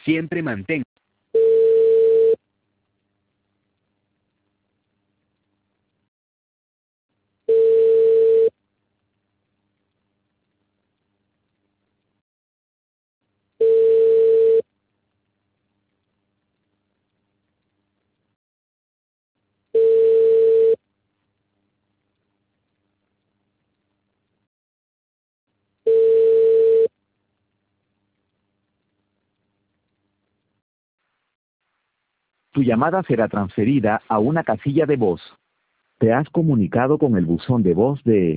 Siempre mantén. Tu llamada será transferida a una casilla de voz. Te has comunicado con el buzón de voz de